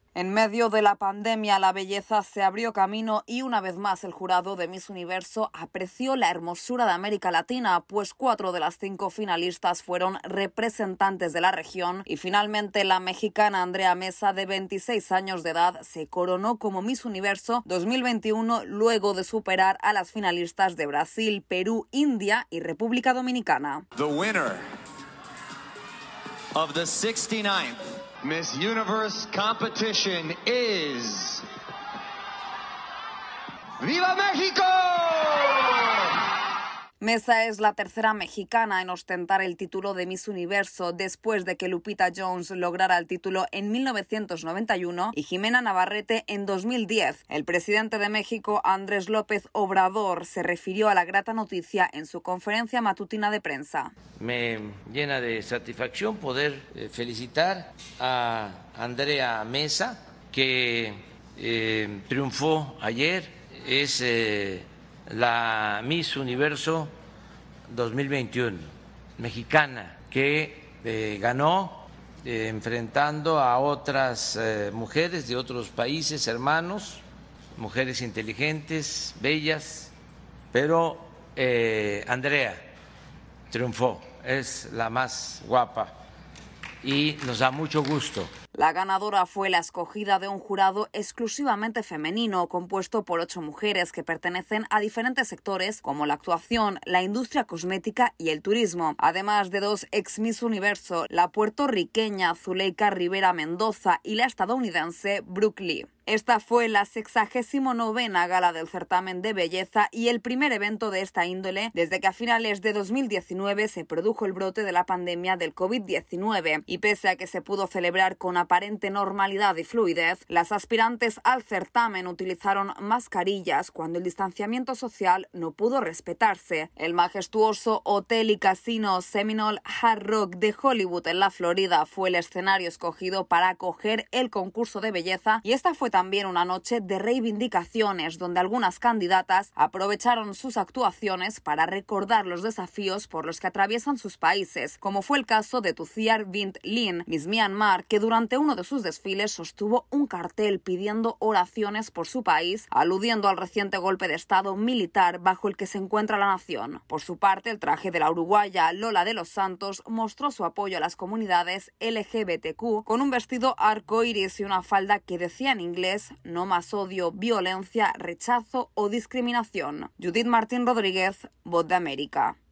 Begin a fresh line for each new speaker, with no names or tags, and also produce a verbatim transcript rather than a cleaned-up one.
En medio de la pandemia, la belleza se abrió camino y una vez más el jurado de Miss Universo apreció la hermosura de América Latina, pues cuatro de las cinco finalistas fueron representantes de la región y finalmente la mexicana Andrea Mesa, de veintiséis años de edad, se coronó como Miss Universo dos mil veintiuno luego de superar a las finalistas de Brasil, Perú, India y República Dominicana.
The winner of the sixty-ninth Miss Universe competition is... ¡Viva México!
Mesa es la tercera mexicana en ostentar el título de Miss Universo después de que Lupita Jones lograra el título en mil novecientos noventa y uno y Jimena Navarrete en dos mil diez. El presidente de México, Andrés López Obrador, se refirió a la grata noticia en su conferencia matutina de prensa.
Me llena de satisfacción poder eh, felicitar a Andrea Mesa, que eh, triunfó ayer. Es eh, la Miss Universo dos mil veintiuno, mexicana, que eh, ganó eh, enfrentando a otras eh, mujeres de otros países hermanos, mujeres inteligentes, bellas, pero eh, Andrea triunfó, es la más guapa y nos da mucho gusto.
La ganadora fue la escogida de un jurado exclusivamente femenino, compuesto por ocho mujeres que pertenecen a diferentes sectores como la actuación, la industria cosmética y el turismo, además de dos ex Miss Universo, la puertorriqueña Zuleika Rivera Mendoza y la estadounidense Brooke Lee. Esta fue la sexagésimo novena gala del certamen de belleza y el primer evento de esta índole desde que a finales de dos mil diecinueve se produjo el brote de la pandemia del COVID diecinueve. Y pese a que se pudo celebrar con aparente normalidad y fluidez, las aspirantes al certamen utilizaron mascarillas cuando el distanciamiento social no pudo respetarse. El majestuoso hotel y casino Seminole Hard Rock de Hollywood en la Florida fue el escenario escogido para acoger el concurso de belleza, y esta fue también una noche de reivindicaciones donde algunas candidatas aprovecharon sus actuaciones para recordar los desafíos por los que atraviesan sus países, como fue el caso de Thuziar Vint Lin, Miss Myanmar, que durante uno de sus desfiles sostuvo un cartel pidiendo oraciones por su país, aludiendo al reciente golpe de estado militar bajo el que se encuentra la nación. Por su parte, el traje de la uruguaya Lola de los Santos mostró su apoyo a las comunidades L G B T Q con un vestido arcoíris y una falda que decía en inglés: no más odio, violencia, rechazo o discriminación. Judith Martín Rodríguez, Voz de América.